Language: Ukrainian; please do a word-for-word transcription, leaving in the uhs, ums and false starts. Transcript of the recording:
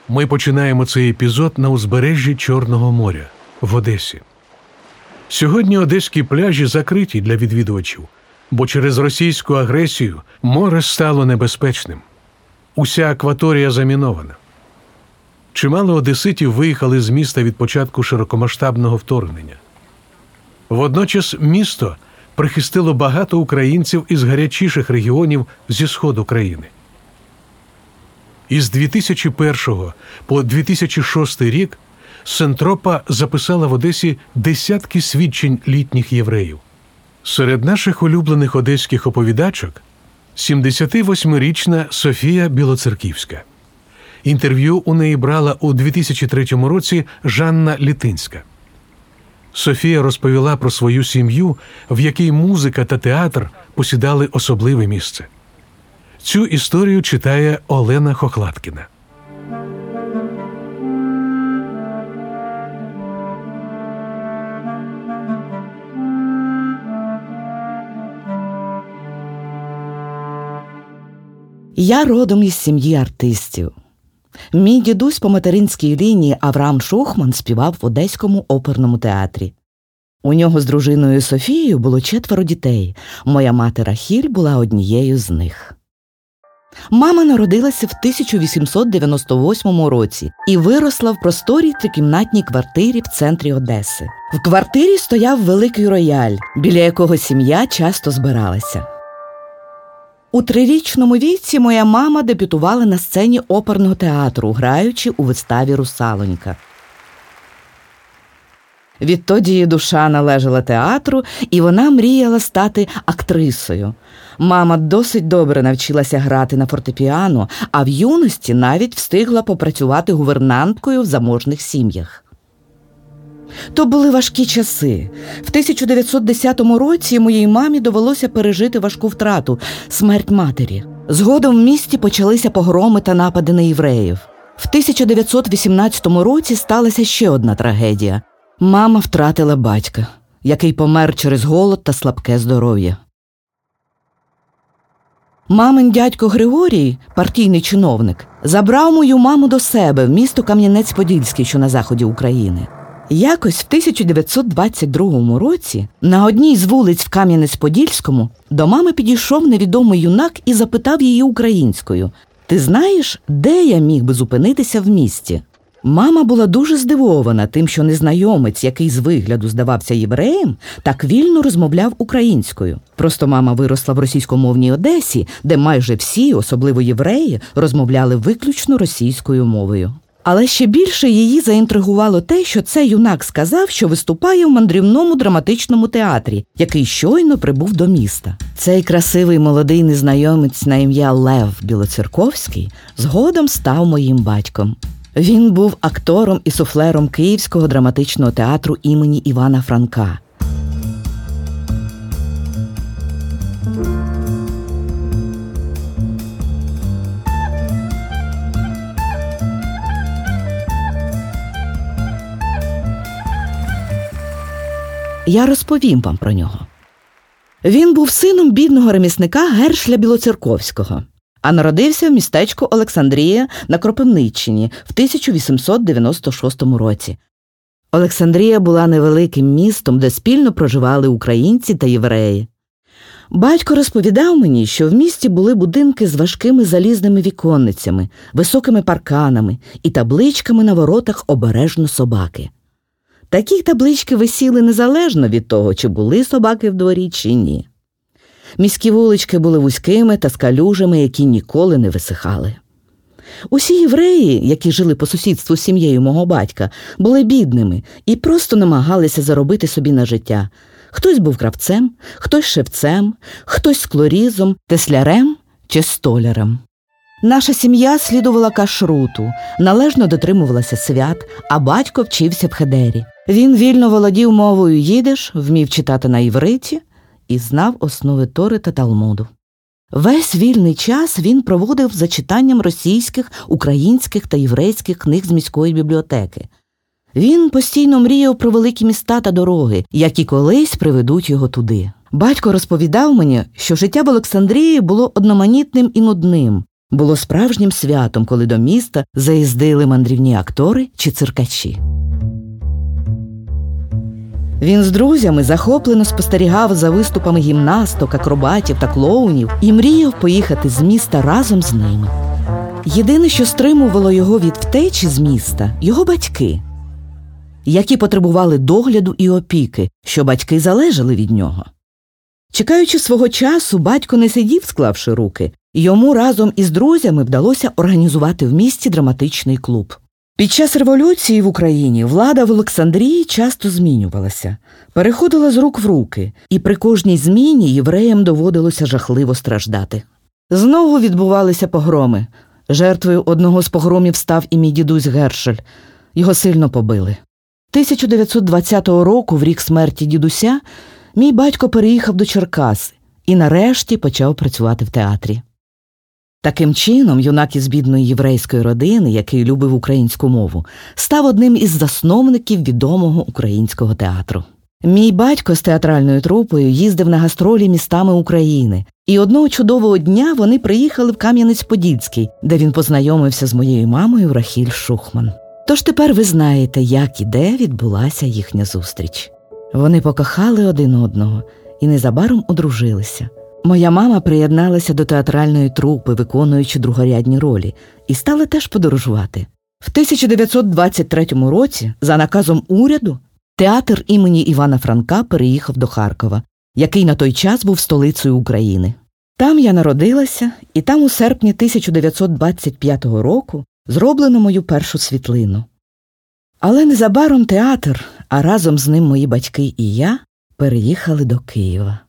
Ми починаємо цей епізод на узбережжі Чорного моря, в Одесі. Сьогодні одеські пляжі закриті для відвідувачів, бо через російську агресію море стало небезпечним. Уся акваторія замінована. Чимало одеситів виїхали з міста від початку широкомасштабного вторгнення. Водночас місто прихистило багато українців із гарячіших регіонів зі сходу країни. Із дві тисячі першого по дві тисячі шостий рік Сентропа записала в Одесі десятки свідчень літніх євреїв. Серед наших улюблених одеських оповідачок – сімдесятивосьмирічна Софія Білоцерківська. Інтерв'ю у неї брала у дві тисячі третьому році Жанна Літинська. Софія розповіла про свою сім'ю, в якій музика та театр посідали особливе місце. Цю історію читає Олена Хохлаткіна. Я родом із сім'ї артистів. Мій дідусь по материнській лінії Авраам Шухман співав в Одеському оперному театрі. У нього з дружиною Софією було четверо дітей. Моя мати Рахіль була однією з них. Мама народилася в тисяча вісімсот дев'яносто восьмому році і виросла в просторій трикімнатній квартирі в центрі Одеси. В квартирі стояв великий рояль, біля якого сім'я часто збиралася. У трирічному віці моя мама дебютувала на сцені оперного театру, граючи у виставі «Русалонька». Відтоді її душа належала театру, і вона мріяла стати актрисою. Мама досить добре навчилася грати на фортепіано, а в юності навіть встигла попрацювати гувернанткою в заможних сім'ях. То були важкі часи. В тисяча дев'ятсот десятому році моїй мамі довелося пережити важку втрату – смерть матері. Згодом в місті почалися погроми та напади на євреїв. В тисяча дев'ятсот вісімнадцятому році сталася ще одна трагедія. Мама втратила батька, який помер через голод та слабке здоров'я. Мамин дядько Григорій, партійний чиновник, забрав мою маму до себе в місто Кам'янець-Подільський, що на заході України. Якось в тисяча дев'ятсот двадцять другому році на одній з вулиць в Кам'янець-Подільському до мами підійшов невідомий юнак і запитав її українською: «Ти знаєш, де я міг би зупинитися в місті?» Мама була дуже здивована тим, що незнайомець, який з вигляду здавався євреєм, так вільно розмовляв українською. Просто мама виросла в російськомовній Одесі, де майже всі, особливо євреї, розмовляли виключно російською мовою. Але ще більше її заінтригувало те, що цей юнак сказав, що виступає в мандрівному драматичному театрі, який щойно прибув до міста. Цей красивий молодий незнайомець на ім'я Лев Білоцерковський згодом став моїм батьком. Він був актором і суфлером Київського драматичного театру імені Івана Франка. Я розповім вам про нього. Він був сином бідного ремісника Гершля Білоцерковського, а народився в містечку Олександрія на Кропивниччині в тисяча вісімсот дев'яносто шостому році. Олександрія була невеликим містом, де спільно проживали українці та євреї. Батько розповідав мені, що в місті були будинки з важкими залізними віконницями, високими парканами і табличками на воротах «Обережно собаки». Такі таблички висіли незалежно від того, чи були собаки в дворі, чи ні. Міські вулички були вузькими та з калюжами, які ніколи не висихали. Усі євреї, які жили по сусідству з сім'єю мого батька, були бідними і просто намагалися заробити собі на життя. Хтось був кравцем, хтось шевцем, хтось склорізом, теслярем чи столярем. Наша сім'я слідувала кашруту, належно дотримувалася свят, а батько вчився в хедері. Він вільно володів мовою їдиш, вмів читати на івриті і знав основи Тори та Талмуду. Весь вільний час він проводив за читанням російських, українських та єврейських книг з міської бібліотеки. Він постійно мріяв про великі міста та дороги, які колись приведуть його туди. Батько розповідав мені, що життя в Олександрії було одноманітним і нудним. було справжнім святом, коли до міста заїздили мандрівні актори чи циркачі. Він з друзями захоплено спостерігав за виступами гімнасток, акробатів та клоунів і мріяв поїхати з міста разом з ними. Єдине, що стримувало його від втечі з міста – його батьки, які потребували догляду і опіки, що батьки залежали від нього. Чекаючи свого часу, батько не сидів, склавши руки. Йому разом із друзями вдалося організувати в місті драматичний клуб. Під час революції в Україні влада в Олександрії часто змінювалася, переходила з рук в руки, і при кожній зміні євреям доводилося жахливо страждати. Знову відбувалися погроми. Жертвою одного з погромів став і мій дідусь Гершель. Його сильно побили. тисяча дев'ятсот двадцятого року, в рік смерті дідуся, мій батько переїхав до Черкас і нарешті почав працювати в театрі. Таким чином, юнак із бідної єврейської родини, який любив українську мову, став одним із засновників відомого українського театру. Мій батько з театральною трупою їздив на гастролі містами України, і одного чудового дня вони приїхали в Кам'янець-Подільський, де він познайомився з моєю мамою Рахіль Шухман. Тож тепер ви знаєте, як і де відбулася їхня зустріч. Вони покохали один одного і незабаром одружилися. Моя мама приєдналася до театральної трупи, виконуючи другорядні ролі, і стала теж подорожувати. В тисяча дев'ятсот двадцять третьому році, за наказом уряду, театр імені Івана Франка переїхав до Харкова, який на той час був столицею України. Там я народилася, і там у серпні тисяча дев'ятсот двадцять п'ятого року зроблено мою першу світлину. Але незабаром театр, а разом з ним мої батьки і я, переїхали до Києва.